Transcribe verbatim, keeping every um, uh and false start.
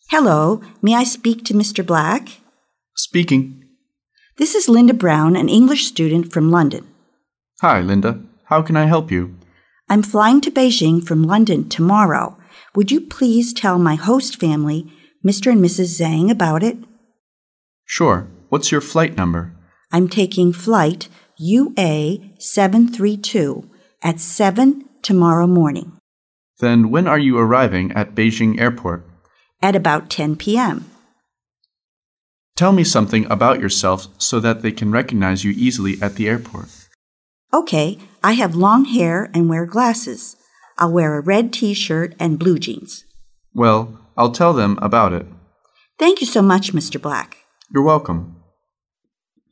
Hello, may I speak to Mister Black? Speaking. This is Linda Brown, an English student from London. Hi, Linda. How can I help you? I'm flying to Beijing from London tomorrow. Would you please tell my host family, Mister and Missus Zhang, about it? Sure. What's your flight number? I'm taking flight U A seven three two at seven tomorrow morning. Then when are you arriving at Beijing Airport? At about ten p.m. Tell me something about yourself so that they can recognize you easily at the airport. Okay, I have long hair and wear glasses. I'll wear a red t-shirt and blue jeans. Well, I'll tell them about it. Thank you so much, Mister Black. You're welcome.